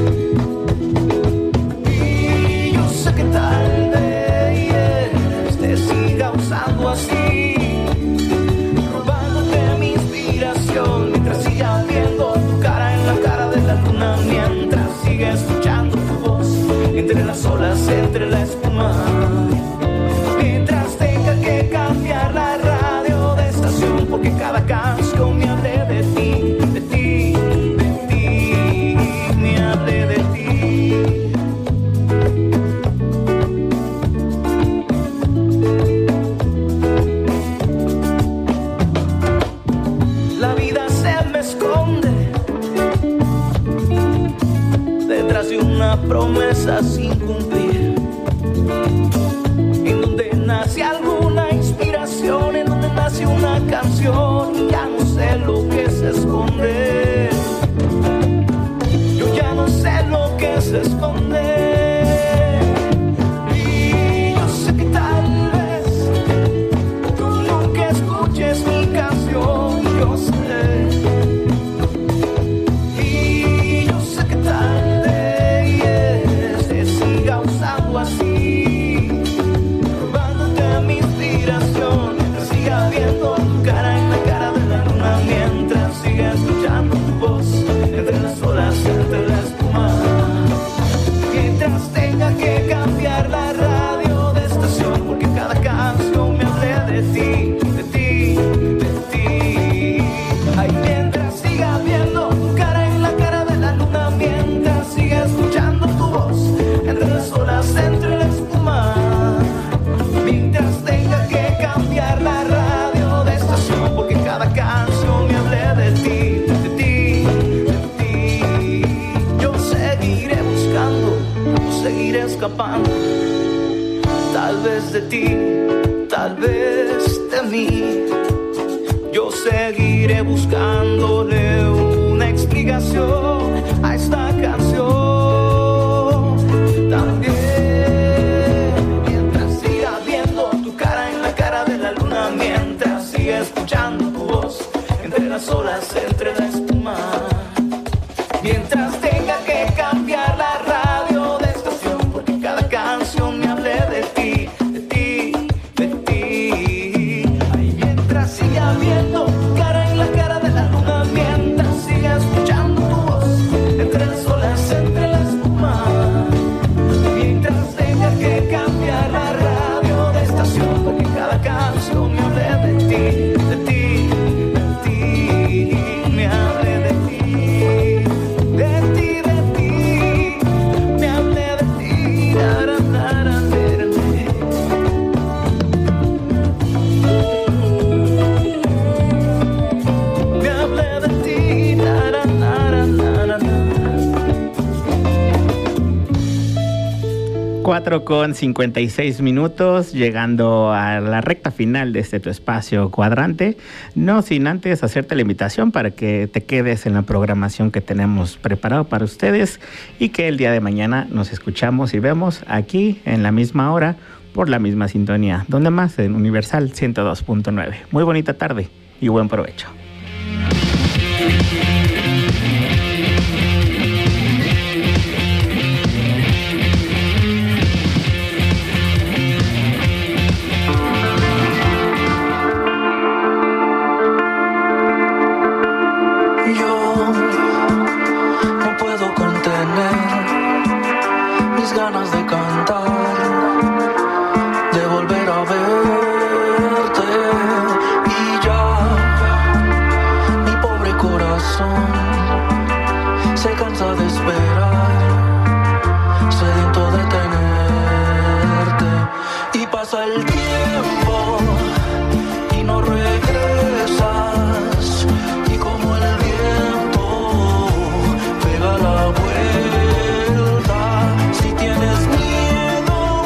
S3: Y yo sé que tal vez te siga usando así, robándote mi inspiración, mientras siga viendo tu cara en la cara de la luna, mientras siga escuchando tu voz entre las olas, entre la espuma, mientras tenga que cambiar la radio de estación, porque cada canción me hable de ti, de ti, de ti, me hable de ti. una promesa sin cumplir, en donde nace alguna inspiración, en donde nace una canción y ya no sé lo que se esconde. Yo ya no sé lo que se esconde. Y yo sé que tal vez tú nunca escuches mi canción, yo sé. Y yo sé que tal vez te siga usando así, robándote mi inspiración, mientras siga viendo tu cara en la cara de la luna, mientras siga escuchando tu voz entre las olas, entre la espuma, mientras tenga que cambiar la radio de estación, porque cada canción me hable de ti, de ti, de ti. Ay, mientras siga viendo tu cara en la cara de la luna, mientras siga escuchando tu voz entre las olas, entre la espuma, mientras tenga que cambiar la radio de estación, porque cada canción me hable de ti, de ti, de ti. Yo seguiré buscando, yo seguiré escapando, tal vez de ti, tal vez de mí. Yo seguiré buscándole una explicación a esta canción también, mientras siga viendo tu cara en la cara de la luna, mientras siga escuchando tu voz entre las olas, entre la espuma, mientras tenga que cambiar la radio de estación, porque cada canción me hable de ti, de ti, de ti. Ay, mientras siga viendo tu cara en la cara de la luna, mientras siga escuchando tu voz entre las olas, entre la espuma, mientras tenga que cambiar la radio de estación, porque cada canción me hable de ti, de ti, de ti, me hable de ti, de ti, de ti, me hable de ti, me hable de ti,
S4: 4:56, llegando a la recta final de este tu espacio Cuadrante, no sin antes hacerte la invitación para que te quedes en la programación que tenemos preparado para ustedes y que el día de mañana nos escuchamos y vemos aquí en la misma hora por la misma sintonía, donde más en Universal 102.9. Muy bonita tarde y buen provecho.
S3: Ganas de cantar, de volver a verte, y ya mi pobre corazón se cansa de esperar, sediento de tenerte, y pasa el tiempo y no regresas, y como el viento pega la vuelta. Tienes miedo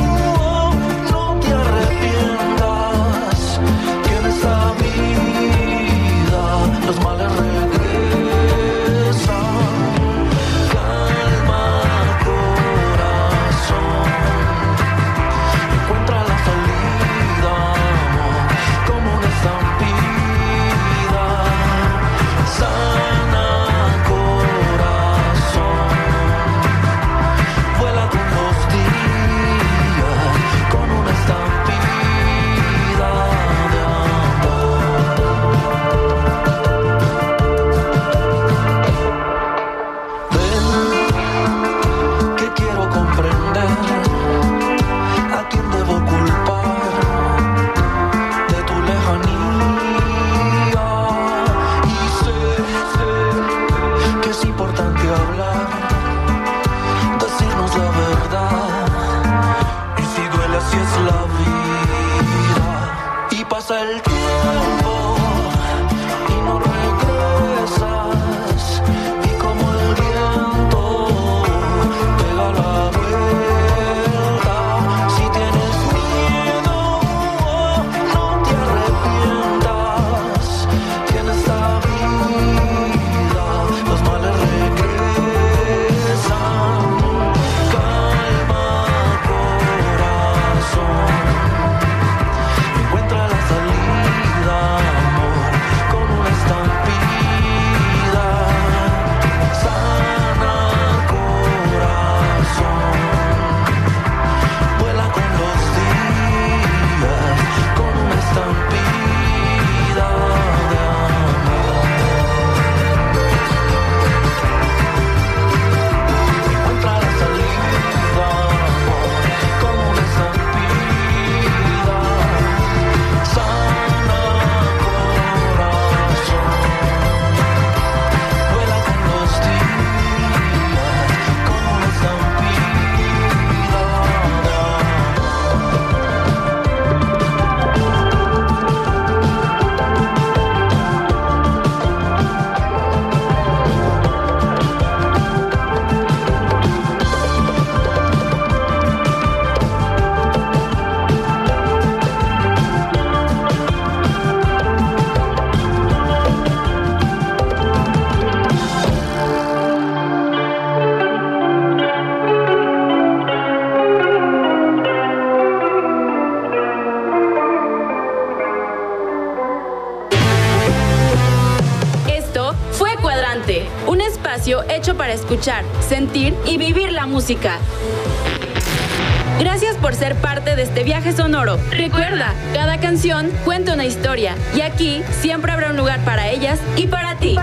S1: espacio hecho para escuchar, sentir y vivir la música. Gracias por ser parte de este viaje sonoro. Recuerda, cada canción cuenta una historia y aquí siempre habrá un lugar para ellas y para ti.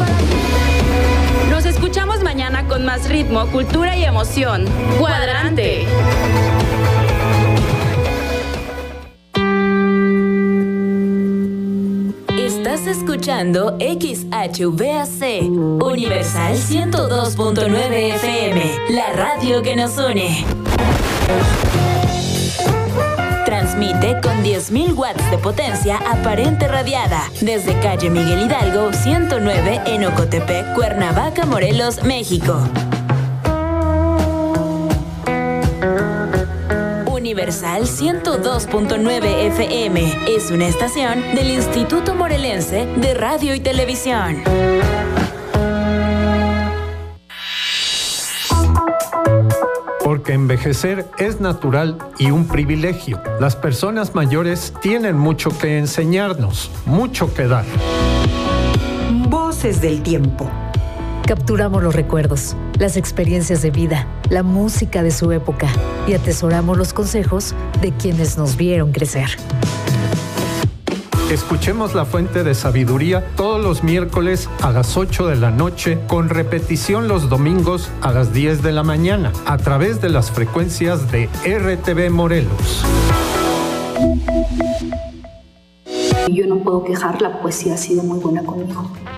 S1: Nos escuchamos mañana con más ritmo, cultura y emoción. Cuadrante. Estás escuchando XHVAC, Universal 102.9 FM, la radio que nos une. Transmite con 10.000 watts de potencia aparente radiada desde calle Miguel Hidalgo 109 en Ocotepec, Cuernavaca, Morelos, México. Universal 102.9 FM es una estación del Instituto Morelense de Radio y Televisión.
S8: Porque envejecer es natural y un privilegio. Las personas mayores tienen mucho que enseñarnos, mucho que dar.
S9: Voces del tiempo.
S23: Capturamos los recuerdos, las experiencias de vida, la música de su época y atesoramos los consejos de quienes nos vieron crecer.
S8: Escuchemos La Fuente de Sabiduría todos los miércoles a las 8 de la noche, con repetición los domingos a las 10 de la mañana, a través de las frecuencias de RTV Morelos.
S24: Yo no puedo quejar, la poesía ha sido muy buena conmigo.